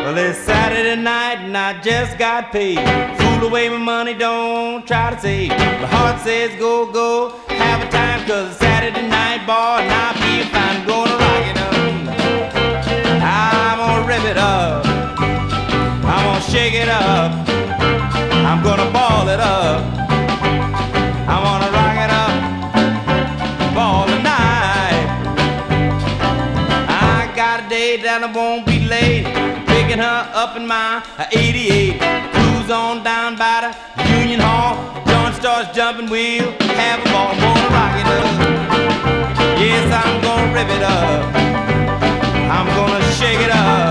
Well, it's Saturday night and I just got paid. Fool away my money, don't try to save. My heart says go, go, have a time, 'cause it's Saturday night, boy, and I feel fine. I'm gonna rock it up, I'm gonna rip it up, I'm gonna shake it up, I'm gonna ball it up, I wanna rock it up, ball the night. I got a date that I won't be late, picking her up in my 88. Cruise on down by the Union Hall, John starts jumping, we'll have a ball. I'm gonna rock it up, yes, I'm gonna rip it up, I'm gonna shake it up,